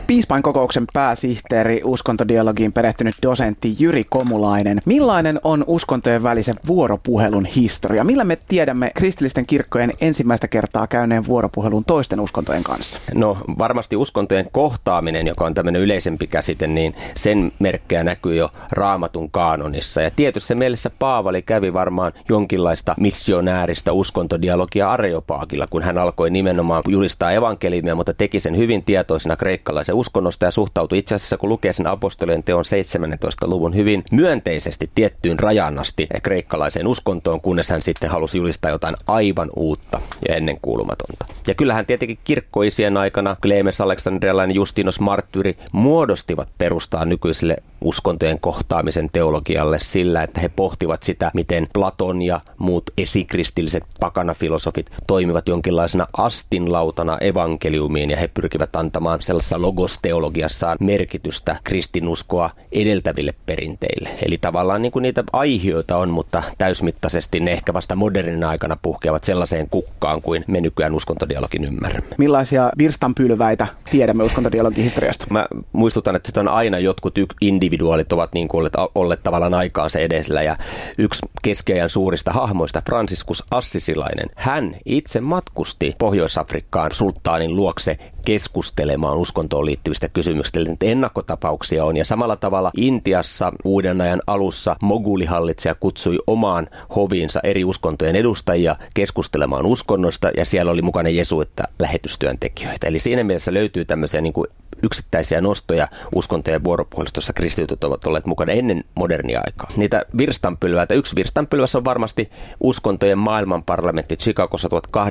Piispainkokouksen pääsihteeri, uskontodialogiin perehtynyt dosentti Jyri Komulainen. Millainen on uskontojen välisen vuoropuhelun historia? Millä me tiedämme kristillisten kirkkojen ensimmäistä kertaa käyneen vuoropuhelun toisten uskontojen kanssa? No varmasti uskontojen kohtaaminen, joka on tämmöinen yleisempi käsite, niin sen merkkejä näkyy jo Raamatun kaanonissa. Ja tietyssä mielessä Paavali kävi varmaan jonkinlaista missionääristä uskontodialogia Areopaagilla, kun hän alkoi nimenomaan julistaa evankeliumia, mutta teki sen hyvin tietoisena kreikkalaisen uskonnosta ja suhtautui itse asiassa, kun lukee sen apostolien teon 17. luvun hyvin myönteisesti tiettyyn rajan asti kreikkalaiseen uskontoon, kunnes hän sitten halusi julistaa jotain aivan uutta ja ennenkuulumatonta. Ja kyllähän tietenkin kirkkoisien aikana Klemes Aleksandrialainen, Justinos Marttyyri muodostivat perustaa nykyiselle uskontojen kohtaamisen teologialle sillä, että he pohtivat sitä, miten Platon ja muut esikristilliset pakanafilosofit toimivat jonkinlaisena astinlautana evankeliumiin ja he pyrkivät antamaan sellaisessa logosteologiassaan merkitystä kristinuskoa edeltäville perinteille. Eli tavallaan niin kuin niitä aihioita on, mutta täysmittaisesti ne ehkä vasta modernin aikana puhkeavat sellaiseen kukkaan kuin me nykyään uskontodialogin ymmärrämme. Millaisia virstanpylväitä tiedämme uskontodialogin historiasta? Mä muistutan, että on aina jotkut individuaalit ovat niin kuin olleet tavallaan aikaansa edellä ja yksi keskiajan suurista hahmoista, Franciscus Assisilainen, hän itse matkusti Pohjois-Afrikkaan sulttaanin luokse keskustelemaan uskontoon liittyvistä kysymyksistä. Eli ennakkotapauksia on ja samalla tavalla Intiassa uuden ajan alussa mogulihallitsija kutsui omaan hoviinsa eri uskontojen edustajia keskustelemaan uskonnosta ja siellä oli mukana jesuitta lähetystyöntekijöitä. Eli siinä mielessä löytyy tämmöisiä niin kuin yksittäisiä nostoja uskontojen vuoropuhelusta, jossa kristityt ovat olleet mukana ennen modernia aikaa. Niitä virstanpylväitä. Yksi virstanpylväs on varmasti uskontojen maailmanparlamentti Chicagossa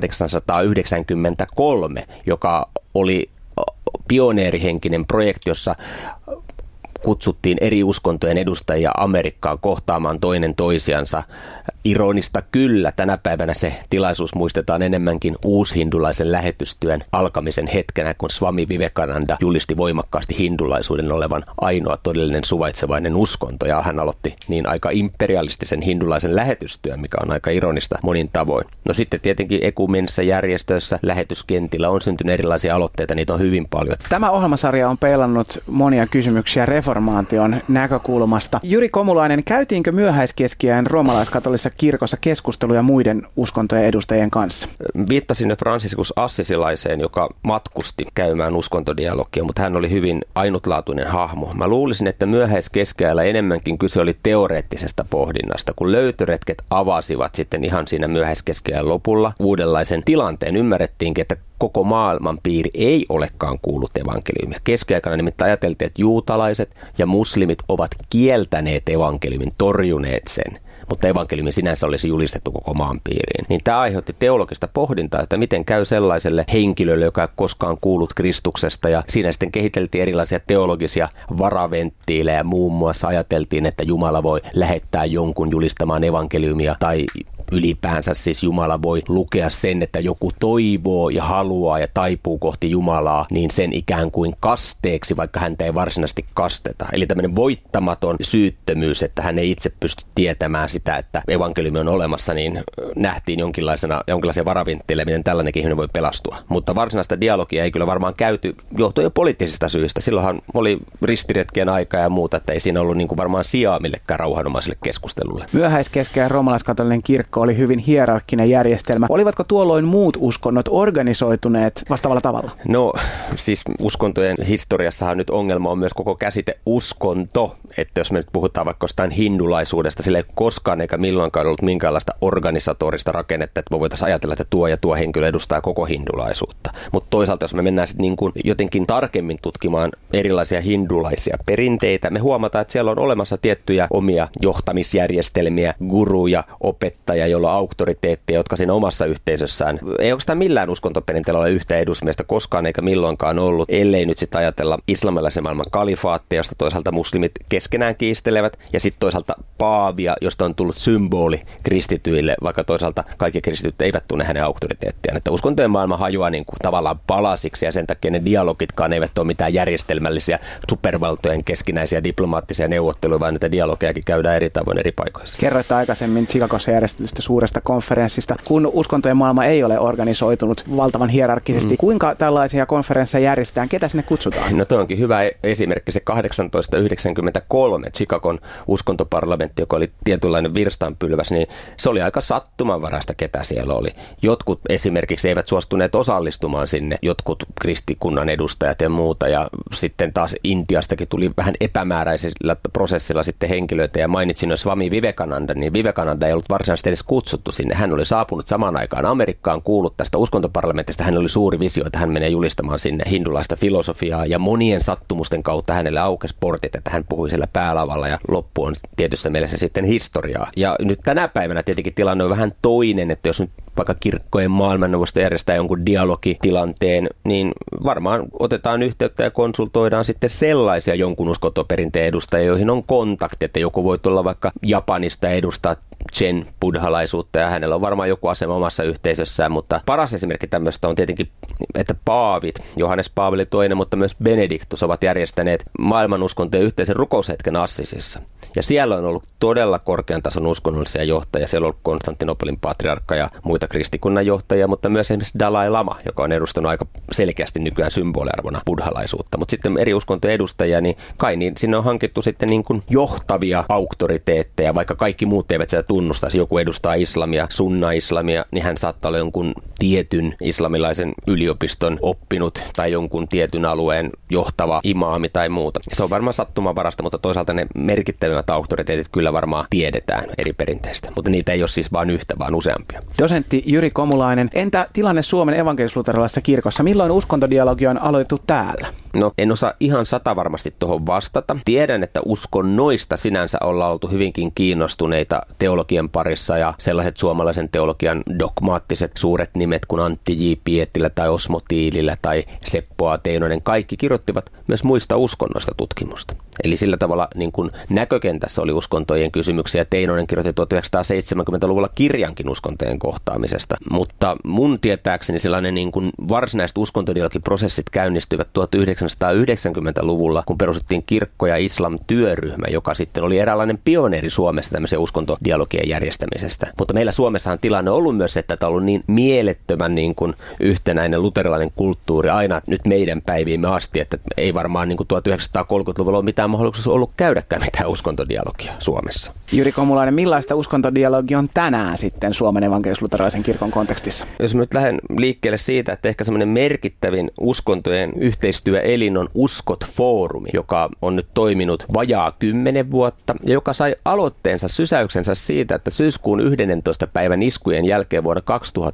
1893, joka oli pioneerihenkinen projekti, jossa kutsuttiin eri uskontojen edustajia Amerikkaan kohtaamaan toinen toisiansa. Ironista kyllä, tänä päivänä se tilaisuus muistetaan enemmänkin uushindulaisen lähetystyön alkamisen hetkenä, kun Swami Vivekananda julisti voimakkaasti hindulaisuuden olevan ainoa todellinen suvaitsevainen uskonto. Ja hän aloitti niin aika imperialistisen hindulaisen lähetystyön, mikä on aika ironista monin tavoin. No sitten tietenkin ekumenisissa järjestöissä, lähetyskentillä on syntynyt erilaisia aloitteita, niitä on hyvin paljon. Tämä ohjelmasarja on peilannut monia kysymyksiä reformaation näkökulmasta. Jyri Komulainen, käytiinkö myöhäiskeskiajan roomalaiskatolisessa kirkossa keskusteluja muiden uskontojen edustajien kanssa? Viittasin nyt Franciscus Assisilaiseen, joka matkusti käymään uskontodialogia, mutta hän oli hyvin ainutlaatuinen hahmo. Mä luulisin, että myöhäiskeskiajalla enemmänkin kyse oli teoreettisesta pohdinnasta, kun löytöretket avasivat sitten ihan siinä myöhäiskeskiajan lopulla uudenlaisen tilanteen. Ymmärrettiinkin, että koko maailman piiri ei olekaan kuullut evankeliumia. Keskiaikana nimittäin ajateltiin, että juutalaiset ja muslimit ovat kieltäneet evankeliumin, torjuneet sen. Mutta evankeliumi sinänsä olisi julistettu koko maan piiriin. Niin tämä aiheutti teologista pohdintaa, että miten käy sellaiselle henkilölle, joka ei koskaan kuullut Kristuksesta. Ja siinä sitten kehiteltiin erilaisia teologisia varaventtiilejä. Muun muassa ajateltiin, että Jumala voi lähettää jonkun julistamaan evankeliumia tai ylipäänsä siis Jumala voi lukea sen, että joku toivoo ja haluaa ja taipuu kohti Jumalaa, niin sen ikään kuin kasteeksi, vaikka häntä ei varsinaisesti kasteta. Eli tämmöinen voittamaton syyttömyys, että hän ei itse pysty tietämään sitä, että evankeliumi on olemassa, niin nähtiin jonkinlaisia varavintteille, miten tällainenkin ihminen voi pelastua. Mutta varsinaista dialogia ei kyllä varmaan käyty johtuen jo poliittisista syistä. Silloinhan oli ristiretkien aika ja muuta, että ei siinä ollut niin kuin varmaan sijaa millekään rauhanomaiselle keskustelulle. Myöhäiskeskiajan roomalaiskatolinen kirkko oli hyvin hierarkkinen järjestelmä. Olivatko tuolloin muut uskonnot organisoituneet vastaavalla tavalla? No siis uskontojen historiassahan nyt ongelma on myös koko käsite uskonto. Että jos me nyt puhutaan vaikka jostain hindulaisuudesta, sillä ei koskaan eikä milloinkaan ollut minkäänlaista organisatorista rakennetta, että me voitaisiin ajatella, että tuo ja tuo henkilö edustaa koko hindulaisuutta. Mutta toisaalta jos me mennään sitten niin kuin jotenkin tarkemmin tutkimaan erilaisia hindulaisia perinteitä, me huomataan, että siellä on olemassa tiettyjä omia johtamisjärjestelmiä, guruja, opettajia, joilla on auktoriteettia, jotka siinä omassa yhteisössään. Ei oikeastaan millään uskontoperinteellä ole yhtä edusmiestä koskaan eikä milloinkaan ollut, ellei nyt sitten ajatella islamilaisen maailman kalifaattia, josta toisaalta muslimit keskenään kiistelevät, ja sitten toisaalta paavia, josta on tullut symboli kristityille, vaikka toisaalta kaikki kristityt eivät tunne hänen auktoriteettiaan. Että uskontojen maailma hajoaa niin kuin tavallaan palasiksi, ja sen takia ne dialogitkaan eivät ole mitään järjestelmällisiä supervaltojen keskinäisiä diplomaattisia neuvotteluja, vaan niitä dialogejakin käydään eri tavoin eri paikoissa. Kerroit aikaisemmin Chicagossa järjestetystä pidetystä suuresta konferenssista, kun uskontojen maailma ei ole organisoitunut valtavan hierarkkisesti. Kuinka tällaisia konferensseja järjestetään? Ketä sinne kutsutaan? No, tuo onkin hyvä esimerkki. Se 1893 Chicagon uskontoparlamentti, joka oli tietynlainen virstanpylväs, niin se oli aika sattumanvaraista, ketä siellä oli. Jotkut esimerkiksi eivät suostuneet osallistumaan sinne, jotkut kristikunnan edustajat ja muuta, ja sitten taas Intiastakin tuli vähän epämääräisellä prosessilla sitten henkilöitä, ja mainitsin jo Swami Vivekananda, niin Vivekananda ei ollut varsinaisesti edes kutsuttu sinne. Hän oli saapunut samaan aikaan Amerikkaan, kuullut tästä uskontoparlamentista, hän oli suuri visio, että hän menee julistamaan sinne hindulaista filosofiaa, ja monien sattumusten kautta hänelle aukesi portit, että hän puhui siellä päälavalla, ja loppu on tietyssä mielessä sitten historiaa. Ja nyt tänä päivänä tietenkin tilanne on vähän toinen, että jos nyt vaikka kirkkojen maailmanneuvosto järjestää jonkun dialogitilanteen, niin varmaan otetaan yhteyttä ja konsultoidaan sitten sellaisia jonkun uskontoperinteen edustajia, joihin on kontakti, että joku voi tulla vaikka Japanista edustaa Zen buddhalaisuutta ja hänellä on varmaan joku asema omassa yhteisössään, mutta paras esimerkki tämmöistä on tietenkin, että paavit, Johannes Paavali II, mutta myös Benediktus ovat järjestäneet maailmanuskontojen yhteisen rukoushetken Assisissa. Ja siellä on ollut todella korkean tason uskonnollisia johtajia. Siellä on ollut Konstantinopolin patriarkka ja muita kristikunnan johtajia, mutta myös esimerkiksi Dalai Lama, joka on edustanut aika selkeästi nykyään symboliarvona buddhalaisuutta. Mutta sitten eri uskontojen edustajia, niin kai niin sinne on hankittu sitten niin kuin johtavia auktoriteetteja, vaikka kaikki muut eivät sitä tunnustaisi. Joku edustaa islamia, sunna-islamia, niin hän saattaa olla jonkun tietyn islamilaisen yliopiston oppinut tai jonkun tietyn alueen johtava imaami tai muuta. Se on varmaan sattumanvarasta, mutta toisaalta ne merkittävimmät auktoriteetit kyllä varmaan tiedetään eri perinteistä, mutta niitä ei ole siis vain yhtä, vaan useampia. Dosentti Jyri Komulainen, entä tilanne Suomen evankelis-luterilaisessa kirkossa? Milloin uskontodialogi on aloitettu täällä? No, en osaa ihan satavarmasti tuohon vastata. Tiedän, että uskonnoista sinänsä ollaan oltu hyvinkin kiinnostuneita teologian parissa ja sellaiset suomalaisen teologian dogmaattiset suuret nimet kuin Antti J. Piettilä tai Osmo Tiililä tai Seppo A. Teinonen, kaikki kirjoittivat myös muista uskonnoista tutkimusta. Eli sillä tavalla niin kuin näkökentässä oli uskontojen kysymyksiä. Teinonen kirjoitti 1970-luvulla kirjankin uskontojen kohtaamisesta, mutta mun tietääkseni sellainen niin kuin varsinaiset uskontodialogiprosessit käynnistyivät 1990-luvulla, kun perustettiin kirkko- ja islam-työryhmä, joka sitten oli eräänlainen pioneeri Suomessa tämmöisen uskontodialogien järjestämisestä. Mutta meillä Suomessahan tilanne on ollut myös, että tämä on ollut niin mielettömän niin kuin yhtenäinen luterilainen kulttuuri aina nyt meidän päiviimme asti, että ei varmaan niin kuin 1930-luvulla ole mitään mahdollisuus ollut käydäkään mitään uskontodialogia Suomessa. Jyri Komulainen, millaista uskontodialogia on tänään sitten Suomen evankelis-luterilaisen kirkon kontekstissa? Jos mä nyt lähden liikkeelle siitä, että ehkä semmoinen merkittävin uskontojen yhteistyöelin on Uskot-foorumi, joka on nyt toiminut vajaa 10 vuotta ja joka sai aloitteensa sysäyksensä siitä, että syyskuun 11. päivän iskujen jälkeen vuonna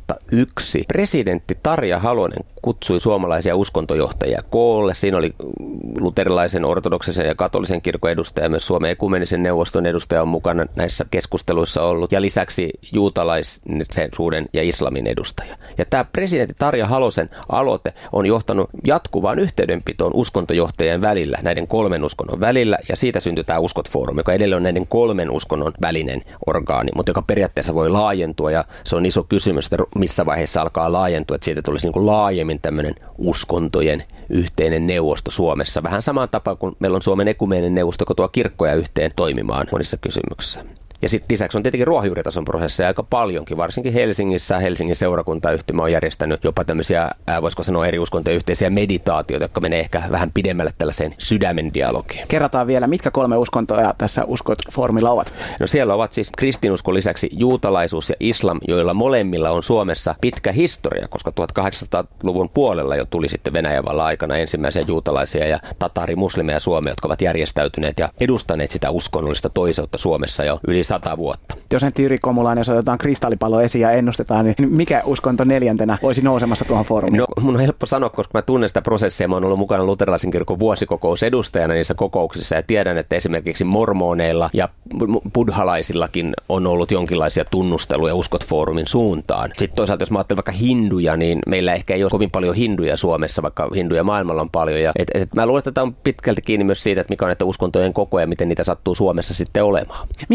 2001 presidentti Tarja Halonen kutsui suomalaisia uskontojohtajia koolle. Siinä oli luterilaisen, ortodoksisen ja katolisen kirkon edustaja, myös Suomen ekumenisen neuvoston edustaja on mukana näissä keskusteluissa ollut, ja lisäksi juutalaisensuuden ja islamin edustaja. Ja tämä presidentti Tarja Halosen aloite on johtanut jatkuvaan yhteydenpitoon uskontojohtajien välillä, näiden 3 uskonnon välillä, ja siitä syntyi tämä Uskot-foorumi, joka edelleen on näiden 3 uskonnon välinen orgaani, mutta joka periaatteessa voi laajentua, ja se on iso kysymys, että missä vaiheessa alkaa laajentua, että siitä tulisi niin kuin laajemmin tämmöinen uskontojen yhteinen neuvosto Suomessa. Vähän samaan tapaan kuin meillä on Suomen ekumeeninen neuvosto, joka tuo kirkkoja yhteen toimimaan monissa kysymyksissä. Ja sitten lisäksi on tietenkin ruohonjuuritason prosesseja aika paljonkin, varsinkin Helsingissä. Helsingin seurakuntayhtymä on järjestänyt jopa tämmöisiä, voisiko sanoa eri uskontojen yhteisiä meditaatioita, jotka menee ehkä vähän pidemmälle tällaiseen sydämen dialogiin. Kerrataan vielä, mitkä 3 uskontoja tässä Uskot-foorumilla ovat? No siellä ovat siis kristinuskon lisäksi juutalaisuus ja islam, joilla molemmilla on Suomessa pitkä historia, koska 1800-luvun puolella jo tuli sitten Venäjän vallan aikana ensimmäisiä juutalaisia ja tatarimuslimeja Suomeen, jotka ovat järjestäytyneet ja edustaneet sitä uskonnollista toiseutta Suomessa jo yli 100 vuotta. Dosentti Jyri Komulainen, jos otetaan kristallipallo esiin ja ennustetaan, niin mikä uskonto 4. olisi nousemassa tuohon foorumiin? No, mun on helppo sanoa, koska mä tunnen sitä prosessia. Mä oon ollut mukana luterilaisen kirkon vuosikokousedustajana niissä kokouksissa ja tiedän, että esimerkiksi mormoneilla ja buddhalaisillakin on ollut jonkinlaisia tunnusteluja Uskot-foorumin suuntaan. Sitten toisaalta, jos mä ajattelen vaikka hinduja, niin meillä ehkä ei ole kovin paljon hinduja Suomessa, vaikka hinduja maailmalla on paljon. Ja mä luulen, että tämä on pitkälti kiinni myös siitä, että mikä on näitä uskontojen koko ja miten niitä sattuu Suomessa sitten olemaan. Minkälaisia keskusteluja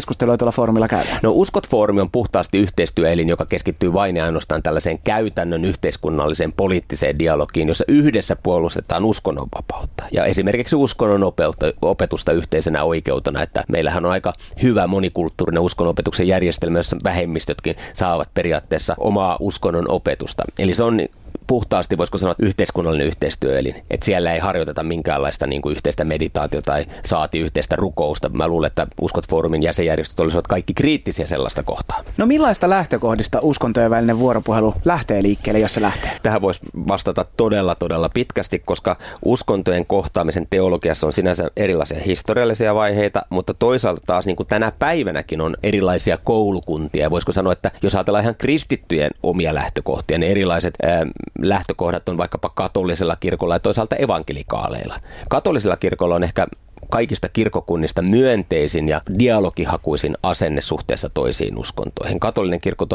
keskustelua tuolla foorumilla käydään? No Uskot-foorumi on puhtaasti yhteistyöelin, joka keskittyy vain ja ainoastaan tällaiseen käytännön yhteiskunnalliseen poliittiseen dialogiin, jossa yhdessä puolustetaan uskonnonvapautta ja esimerkiksi uskonnon opetusta yhteisenä oikeutena, että meillähän on aika hyvä monikulttuurinen uskonnonopetuksen järjestelmä, jossa vähemmistötkin saavat periaatteessa omaa uskonnon opetusta. Eli se on puhtaasti, voisiko sanoa, yhteiskunnallinen yhteistyöelin. Että siellä ei harjoiteta minkäänlaista niin kuin yhteistä meditaatiota tai saati yhteistä rukousta. Mä luulen, että Uskot-foorumin jäsenjärjestöt olisivat kaikki kriittisiä sellaista kohtaa. No millaista lähtökohdista uskontojen välinen vuoropuhelu lähtee liikkeelle, jos se lähtee? Tähän voisi vastata todella pitkästi, koska uskontojen kohtaamisen teologiassa on sinänsä erilaisia historiallisia vaiheita, mutta toisaalta taas niin kuin tänä päivänäkin on erilaisia koulukuntia. Voisiko sanoa, että jos ajatellaan ihan kristittyjen omia lähtökohtia, niin erilaiset lähtökohdat on vaikkapa katolisella kirkolla ja toisaalta evankelikaaleilla. Katolisella kirkolla on ehkä kaikista kirkkokunnista myönteisin ja dialogihakuisin asenne suhteessa toisiin uskontoihin. Katolinen kirkko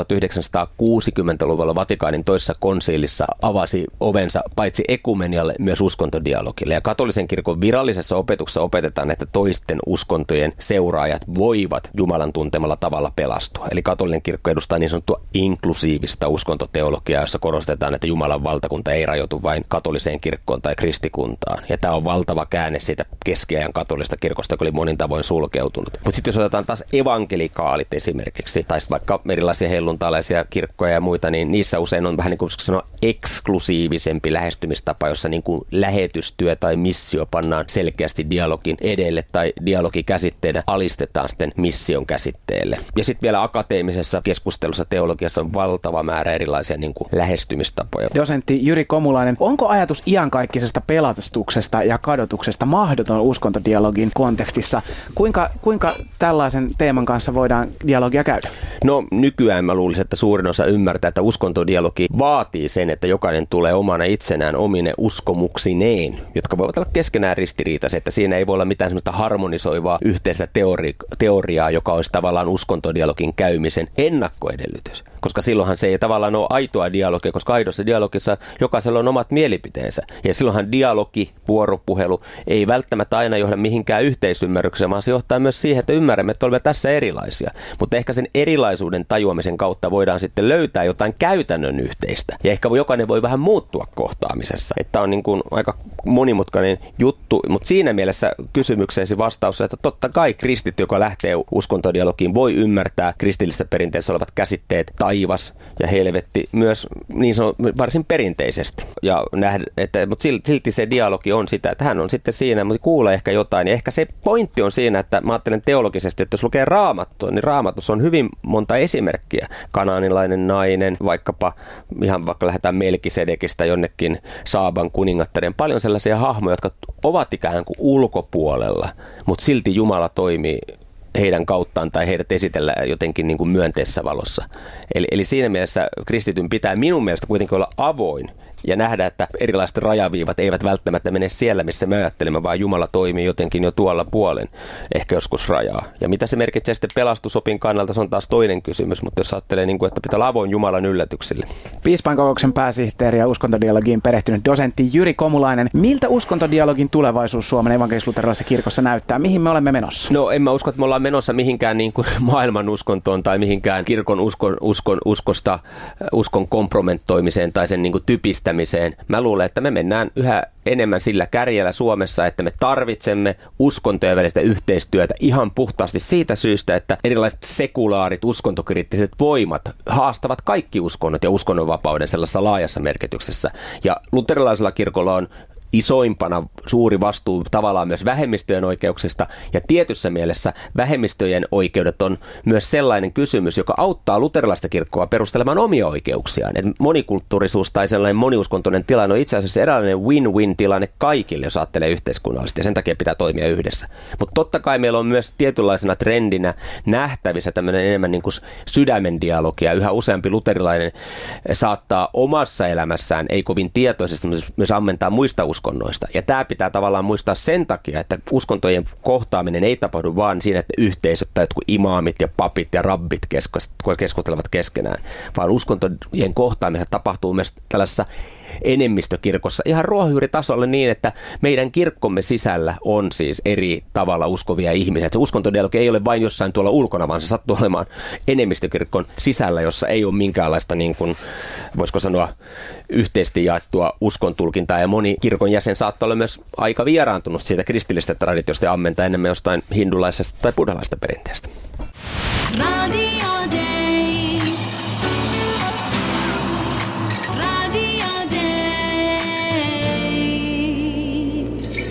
1960-luvulla Vatikaanin toisessa konsiilissa avasi ovensa paitsi ekumenialle myös uskontodialogille. Ja katolisen kirkon virallisessa opetuksessa opetetaan, että toisten uskontojen seuraajat voivat Jumalan tuntemalla tavalla pelastua. Eli katolinen kirkko edustaa niin sanottua inklusiivista uskontoteologiaa, jossa korostetaan, että Jumalan valtakunta ei rajoitu vain katoliseen kirkkoon tai kristikuntaan. Ja tämä on valtava käänne siitä keskiajan katolista kirkosta, joka oli monin tavoin sulkeutunut. Mutta sitten jos otetaan taas evankelikaalit esimerkiksi, tai vaikka erilaisia helluntalaisia kirkkoja ja muita, niin niissä usein on vähän niin kuin sanoa eksklusiivisempi lähestymistapa, jossa niin kuin lähetystyö tai missio pannaan selkeästi dialogin edelle tai dialogikäsitteenä alistetaan sitten mission käsitteelle. Ja sitten vielä akateemisessa keskustelussa teologiassa on valtava määrä erilaisia niin kuin lähestymistapoja. Dosentti Jyri Komulainen, onko ajatus iankaikkisesta pelastuksesta ja kadotuksesta mahdoton uskontodialogin kontekstissa? Kuinka tällaisen teeman kanssa voidaan dialogia käydä? No nykyään mä luulisin, että suurin osa ymmärtää, että uskontodialogi vaatii sen, että jokainen tulee omana itsenään omine uskomuksineen, jotka voivat olla keskenään ristiriitaisia, että siinä ei voi olla mitään sellaista harmonisoivaa yhteistä teoriaa, joka olisi tavallaan uskontodialogin käymisen ennakkoedellytys. Koska silloinhan se ei tavallaan ole aitoa dialogia, koska aidossa dialogissa jokaisella on omat mielipiteensä. Ja silloinhan dialogi, vuoropuhelu ei välttämättä aina johda mihinkään yhteisymmärrykseen, vaan se johtaa myös siihen, että ymmärrämme, että olemme tässä erilaisia. Mutta ehkä sen erilaisuuden tajuamisen kautta voidaan sitten löytää jotain käytännön yhteistä. Ja ehkä jokainen voi vähän muuttua kohtaamisessa. Että on niin kuin aika monimutkainen juttu, mutta siinä mielessä kysymykseesi vastaus, että totta kai kristitty, joka lähtee uskontodialogiin, voi ymmärtää kristillisessä perinteessä olevat käsitteet taivas ja helvetti myös niin varsin perinteisesti. Ja mutta silti se dialogi on sitä, että hän on sitten siinä, mutta kuulee ehkä jotain. Ja ehkä se pointti on siinä, että mä ajattelen teologisesti, että jos lukee Raamattua, niin Raamatussa on hyvin monta esimerkkiä. Kanaanilainen nainen, vaikka lähdetään Melkisedekistä jonnekin Saaban kuningattaren. Paljon sellaisia hahmoja, jotka ovat ikään kuin ulkopuolella, mutta silti Jumala toimii heidän kauttaan tai heidät esitellään jotenkin niin kuin myönteisessä valossa. Eli siinä mielessä kristityn pitää minun mielestä kuitenkin olla avoin ja nähdä, että erilaiset rajaviivat eivät välttämättä mene siellä, missä me ajattelemme, vaan Jumala toimii jotenkin jo tuolla puolen, ehkä joskus rajaa. Ja mitä se merkitsee sitten pelastusopin kannalta, se on taas toinen kysymys, mutta jos ajattelee, että pitää olla avoin Jumalan yllätyksille. Piispainkokouksen pääsihteeri ja uskontodialogiin perehtynyt dosentti Jyri Komulainen. Miltä uskontodialogin tulevaisuus Suomen evankelis-luterilaisessa kirkossa näyttää? Mihin me olemme menossa? No en mä usko, että me ollaan menossa mihinkään niin kuin maailman uskontoon tai mihinkään kirkon uskon kompromettoimiseen tai sen niin kuin typistämiseen. Mä luulen, että me mennään yhä enemmän sillä kärjellä Suomessa, että me tarvitsemme uskontojen välistä yhteistyötä ihan puhtaasti siitä syystä, että erilaiset sekulaarit, uskontokriittiset voimat haastavat kaikki uskonnot ja uskonnonvapauden sellaisessa laajassa merkityksessä. Ja luterilaisella kirkolla on isoimpana suuri vastuu tavallaan myös vähemmistöjen oikeuksista, ja tietyssä mielessä vähemmistöjen oikeudet on myös sellainen kysymys, joka auttaa luterilaista kirkkoa perustelemaan omia oikeuksiaan. Et monikulttuurisuus tai sellainen moniuskontoinen tilanne on itse asiassa eräänlainen win-win tilanne kaikille, jos ajattelee yhteiskunnallisesti, ja sen takia pitää toimia yhdessä. Mutta totta kai meillä on myös tietynlaisena trendinä nähtävissä tämmöinen enemmän niin kuin sydämen dialogia. Yhä useampi luterilainen saattaa omassa elämässään, ei kovin tietoisesti, myös ammentaa muista uskonnoista. Ja tämä pitää tavallaan muistaa sen takia, että uskontojen kohtaaminen ei tapahdu vaan siinä, että yhteisöt tai jotkut imaamit ja papit ja rabbit keskustelevat keskenään, vaan uskontojen kohtaaminen tapahtuu myös tällaisessa enemmistökirkossa ihan ruohonjuuritasolla niin, että meidän kirkkomme sisällä on siis eri tavalla uskovia ihmisiä. Se uskontodialogi ei ole vain jossain tuolla ulkona, vaan se sattuu olemaan enemmistökirkon sisällä, jossa ei ole minkäänlaista, niin kuin, voisiko sanoa, yhteisesti jaettua uskontulkintaa. Ja moni kirkon jäsen saattaa olla myös aika vieraantunut siitä kristillisestä traditiosta ja ammentaa enemmän jostain hindulaisesta tai buddhalaisesta perinteestä. Radio